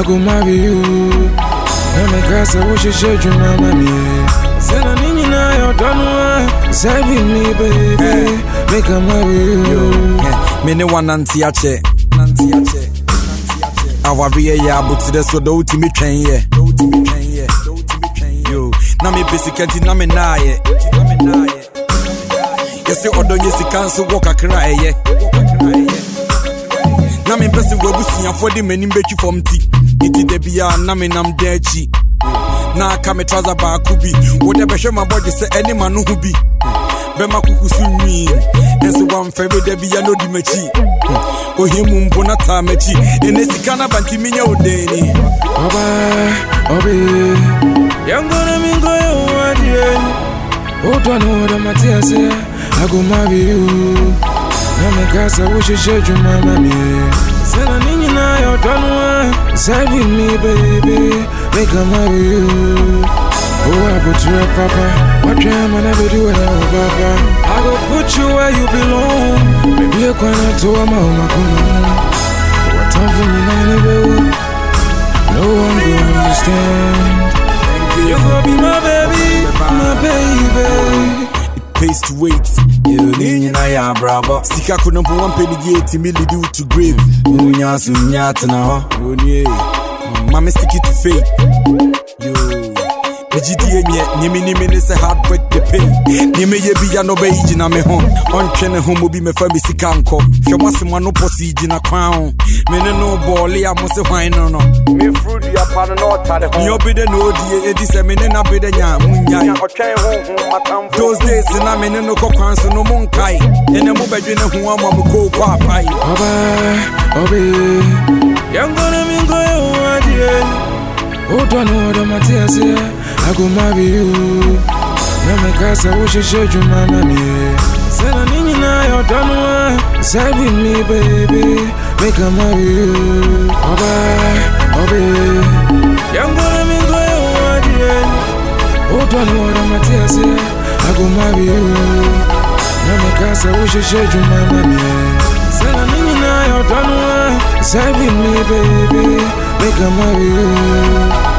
I go marry you. I'm a cast, I wish you should you, mama. Send a nina, you're done. Say with me, baby. Make a marry you. Me no one anti-ache. Our rear ya, but to the so do to me train, yeah. Yo, na me basically na me na ye. Yes, you order yes, you cancel walk a cry, yeah. Na me person we busi for the many make you from tea. Iti de bia na me nam dechi. Na ka me trouser ba kubi. Whatever show my body say any man who be. Be ma kuku sunmi. Enso one favorite de bia no di mechi. O himu mbona ta mechi. Enesika na banti minya odeni. Obe. Young gonna mingo you again. Oh, don't know what my tears say. I go marry you. I'm a cast, I wish you should you, mama. Send a nina, you're done. Say with me, baby. Make a marry you. Oh, I put you up, papa. What time I never do it, papa. I go put you where you belong. Maybe you're gonna do a mama. What time for me, anyway? No one will understand. You gon' be my baby, my baby. It pays to wait. You need ya, bravo. Sika couldn't put one penny gate me lead you to grave. Unya sunyata na ho. Mama stick it to fate. Yo. Ejidie nye ni say heartbreak the pain. Ni me ye bi ya no be ijina me ho. Ontwe ne ho mo bi me fa bi sika nko. Hwemase no posi ijina kwan. Me ne no ball ya mo se hwan no no. Me fruit ya pa no tade ho. Me obi de no die edi se me ne na be de nya munya. Otwen ho matamfo. Those days na me ne no kokwan so no monkai. Ene mo badwe ne ho ama mo ko kwa pai. Obe. Young gonna mingo you again. Oh, don't know what my tears say. I go marry you. I'm a cast, I wish you should you, mama. Send a nina, you're done. Say with me, baby. Make a marry you. Obe. Young gonna mingo you again. Oh, don't know what my tears say. I go marry you. I'm a cast, I wish you should you, mama. Send a nina, you're done. Say with me, baby. Make a marry you.